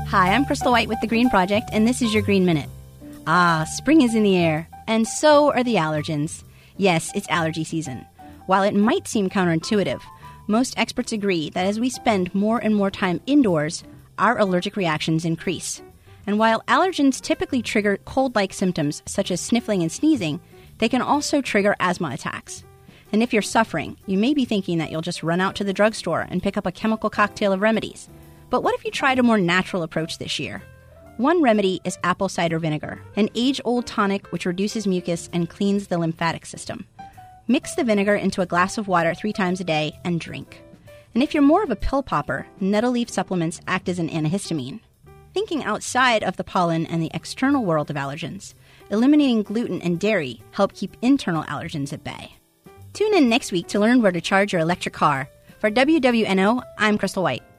Hi, I'm Crystal White with The Green Project, and this is your Green Minute. Spring is in the air, and so are the allergens. Yes, it's allergy season. While it might seem counterintuitive, most experts agree that as we spend more and more time indoors, our allergic reactions increase. And while allergens typically trigger cold-like symptoms such as sniffling and sneezing, they can also trigger asthma attacks. And if you're suffering, you may be thinking that you'll just run out to the drugstore and pick up a chemical cocktail of remedies. But what if you tried a more natural approach this year? One remedy is apple cider vinegar, an age-old tonic which reduces mucus and cleans the lymphatic system. Mix the vinegar into a glass of water 3 times a day and drink. And if you're more of a pill popper, nettle leaf supplements act as an antihistamine. Thinking outside of the pollen and the external world of allergens, eliminating gluten and dairy help keep internal allergens at bay. Tune in next week to learn where to charge your electric car. For WWNO, I'm Crystal White.